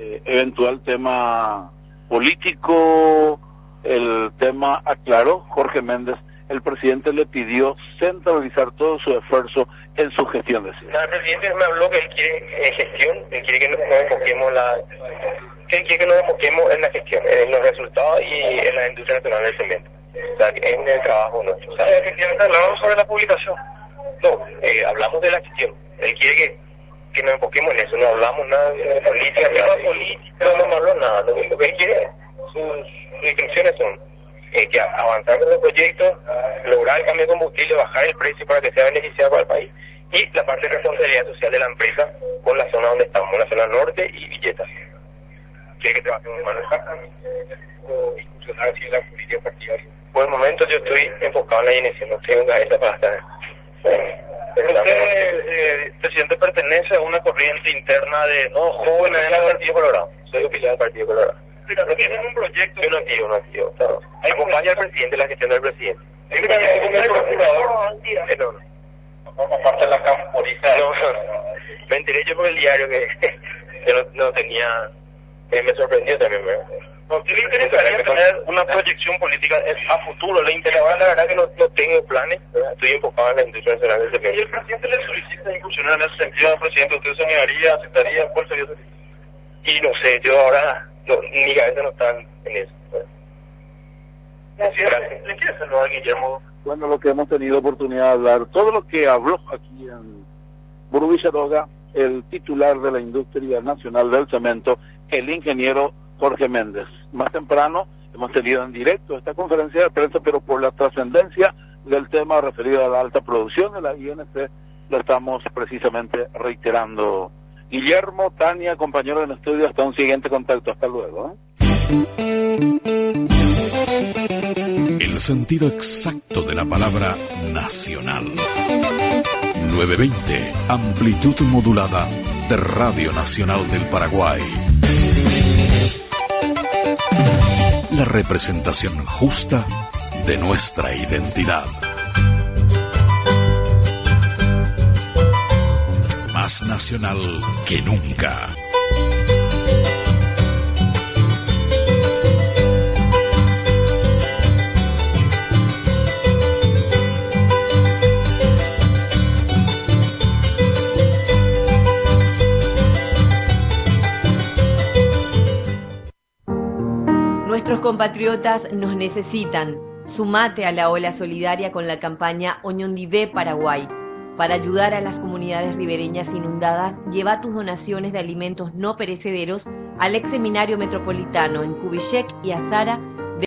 eventual tema político, el tema aclaró Jorge Méndez. El presidente le pidió centralizar todo su esfuerzo en su gestión de cierre. El presidente me habló que él quiere gestión, él quiere que nos enfoquemos en la gestión, en los resultados y en la industria nacional del cemento. O sea, en el trabajo nuestro. O sea, efectivamente hablamos sobre la publicación. No, hablamos de la gestión. Él quiere que nos enfoquemos en eso, no hablamos nada de política, no me habló nada. Lo único que él quiere, sus instrucciones son que avanzar con el proyecto, lograr el cambio de combustible, bajar el precio para que sea beneficiado para el país, y la parte de responsabilidad social de la empresa con la zona donde estamos, la zona norte y Villeta. Quiere que trabajemos en mano o incursionar así en la política partidaria. Por el momento yo estoy enfocado en la inyección, no tengo cabeza para estar. Usted, presidente, pertenece a una corriente interna de jóvenes del Partido Colorado. Soy afiliado al Partido Colorado. Pero no tienen un proyecto. Yo no activo. Acompaña al presidente la gestión del presidente. ¿Es el procurador? No. Forma parte de la camporiza. No. Me enteré yo por el diario que yo no tenía. Me sorprendió también, ¿verdad? ¿A usted le interesaría tener una proyección política a futuro? ¿Le interesa? Ahora la verdad que no tengo planes, ¿verdad? Estoy enfocado en la industria nacional del cemento. ¿Y el presidente le solicita incursionar en ese sentido al presidente? ¿Usted se negaría, aceptaría? ¿Cuál sería su decisión? Y no sé, yo ahora, mi cabeza no está en eso. Gracias. ¿Le quiere saludar a Guillermo? Bueno, lo que hemos tenido oportunidad de hablar, todo lo que habló aquí en Burú Villaroga, el titular de la industria nacional del cemento, el ingeniero Jorge Méndez. Más temprano hemos tenido en directo esta conferencia de prensa, pero por la trascendencia del tema referido a la alta producción de la INC, lo estamos precisamente reiterando. Guillermo, Tania, compañero en estudio, hasta un siguiente contacto. Hasta luego. El sentido exacto de la palabra nacional. 920, amplitud modulada de Radio Nacional del Paraguay. La representación justa de nuestra identidad. Más nacional que nunca. Nuestros compatriotas nos necesitan. Sumate a la ola solidaria con la campaña Oñondivé Paraguay. Para ayudar a las comunidades ribereñas inundadas, lleva tus donaciones de alimentos no perecederos al ex seminario metropolitano en Cubillec y Azara